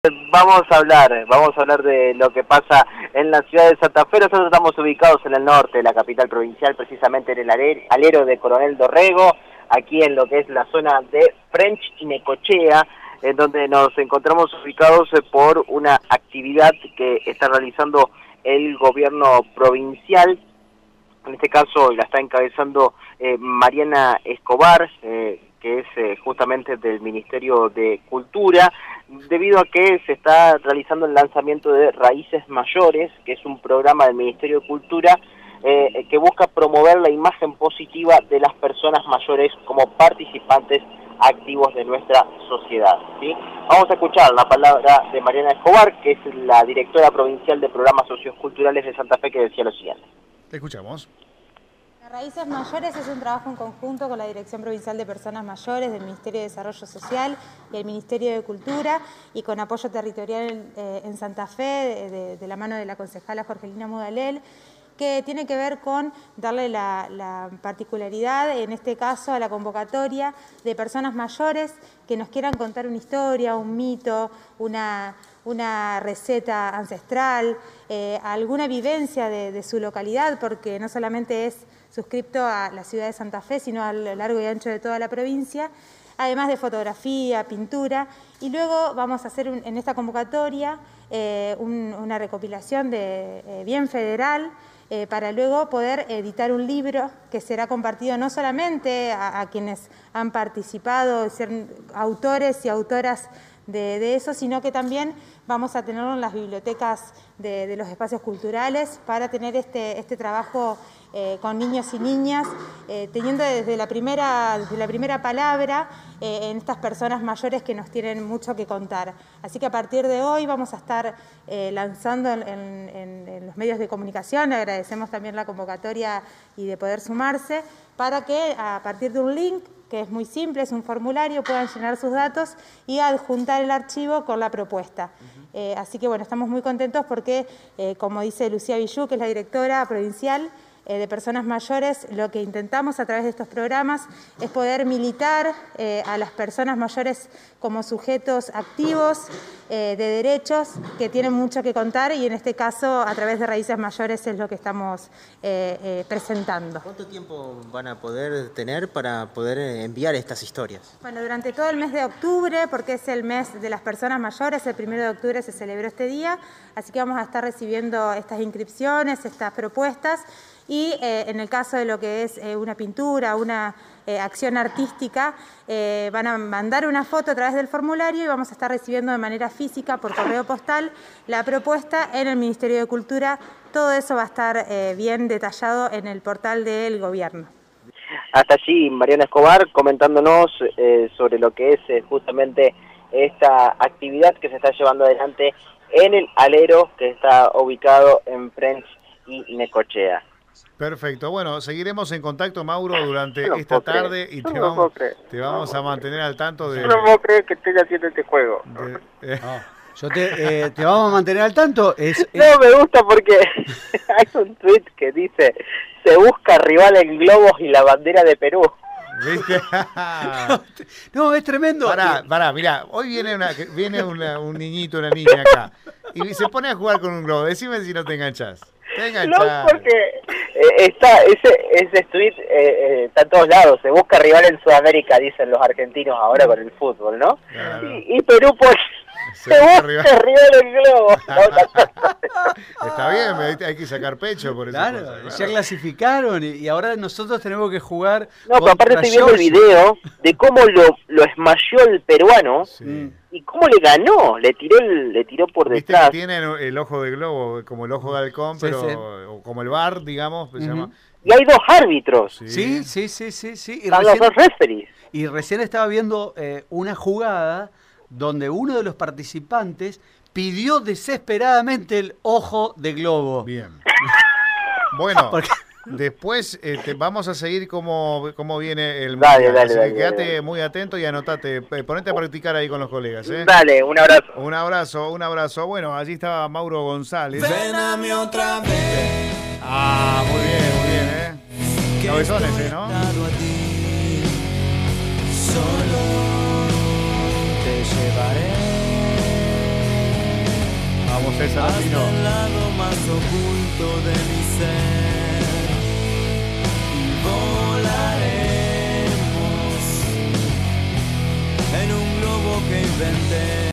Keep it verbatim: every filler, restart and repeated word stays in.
Vamos a hablar, vamos a hablar de lo que pasa en la ciudad de Santa Fe. Nosotros estamos ubicados en el norte de la capital provincial, precisamente en el alero de Coronel Dorrego, aquí en lo que es la zona de French y Necochea, en donde nos encontramos ubicados por una actividad que está realizando el gobierno provincial. En este caso la está encabezando eh, Mariana Escobar, eh, que es eh, justamente del Ministerio de Cultura, debido a que se está realizando el lanzamiento de Raíces Mayores, que es un programa del Ministerio de Cultura eh, que busca promover la imagen positiva de las personas mayores como participantes activos de nuestra sociedad, ¿sí? Vamos a escuchar la palabra de Mariana Escobar, que es la directora provincial de Programas Socioculturales de Santa Fe, que decía lo siguiente. Te escuchamos. Raíces Mayores es un trabajo en conjunto con la Dirección Provincial de Personas Mayores del Ministerio de Desarrollo Social y el Ministerio de Cultura, y con apoyo territorial eh, en Santa Fe de, de, de la mano de la concejala Jorgelina Mudalel, que tiene que ver con darle la, la particularidad, en este caso, a la convocatoria de personas mayores que nos quieran contar una historia, un mito, una, una receta ancestral, eh, alguna vivencia de, de su localidad, porque no solamente es suscripto a la ciudad de Santa Fe, sino a lo largo y ancho de toda la provincia, además de fotografía, pintura, y luego vamos a hacer un, en esta convocatoria eh, un, una recopilación de, eh, bien federal, eh, para luego poder editar un libro que será compartido no solamente a, a quienes han participado, ser autores y autoras de, de eso, sino que también vamos a tenerlo en las bibliotecas de, de los espacios culturales para tener este, este trabajo eh, con niños y niñas, eh, teniendo desde la primera, desde la primera palabra eh, en estas personas mayores que nos tienen mucho que contar. Así que a partir de hoy vamos a estar eh, lanzando en, en, en los medios de comunicación. Le agradecemos también la convocatoria y de poder sumarse, para que a partir de un link, que es muy simple, es un formulario, puedan llenar sus datos y adjuntar el archivo con la propuesta. Uh-huh. eh, así que bueno, estamos muy contentos porque, eh, como dice Lucía Villú, que es la directora provincial eh, de Personas Mayores, lo que intentamos a través de estos programas es poder militar eh, a las personas mayores como sujetos activos eh, de derechos que tienen mucho que contar, y en este caso a través de Raíces Mayores es lo que estamos eh, eh, presentando. ¿Cuánto tiempo van a poder tener para poder enviar estas historias? Bueno, durante todo el mes de octubre, porque es el mes de las personas mayores, el primero de octubre se celebró este día, así que vamos a estar recibiendo estas inscripciones, estas propuestas, y eh, en el caso de lo que es eh, una pintura, una eh, acción artística, eh, van a mandar una foto a través del formulario y vamos a estar recibiendo de manera física por correo postal la propuesta en el Ministerio de Cultura. Todo eso va a estar eh, bien detallado en el portal del gobierno. Hasta allí Mariana Escobar comentándonos eh, sobre lo que es eh, justamente esta actividad que se está llevando adelante en el alero que está ubicado en French y Necochea. Perfecto. Bueno, seguiremos en contacto, Mauro, durante no esta creer. tarde y Yo te no vamos, te no vamos a mantener al tanto de... Yo no puedo creer que estés haciendo este juego. De, eh. No, yo te, eh, te vamos a mantener al tanto. Es, No, es... me gusta porque hay un tweet que dice: se busca rival en globos y la bandera de Perú. ¿Viste? no, no, es tremendo. Pará, pará, mirá, hoy viene, una, viene una, un niñito, una niña acá, y se pone a jugar con un globo. Decime si no te enganchás. Te enganchás. No, porque eh, está, ese, ese tweet eh, eh, está en todos lados. Se busca rival en Sudamérica, dicen los argentinos ahora con el fútbol, ¿no? Claro. Y, y Perú, pues, se, se busca rival, rival en globo. Está bien, hay que sacar pecho por eso. Claro, cosa, claro, ya clasificaron y, y ahora nosotros tenemos que jugar. No, pero aparte estoy viendo Georgia. El video de cómo lo, lo esmayó el peruano. Sí. Y cómo le ganó, le tiró el, le tiró por detrás. Viste que tiene el ojo de globo, como el ojo de halcón, sí, pero sí. O como el V A R, digamos, se uh-huh. llama. Y hay dos árbitros. Sí, sí, sí, sí, sí. sí. Y Están recién, los dos referees. Y recién estaba viendo eh, una jugada donde uno de los participantes pidió desesperadamente el ojo de globo. Bien. Bueno. Porque... Después eh, te, vamos a seguir cómo, cómo viene el dale, mundial. dale, Así dale, que quédate dale. muy atento y anotate. Eh, ponete a practicar ahí con los colegas. ¿eh? Dale, un abrazo. Un abrazo, un abrazo. Bueno, allí estaba Mauro González. Ven a mí otra vez. Ah, muy bien, muy bien, ¿eh? Cabezones, ¿eh? ¿No? Solo te llevaré Vamos, César hasta Latino. el lado más oculto de mi ser y volaremos en un globo que inventé.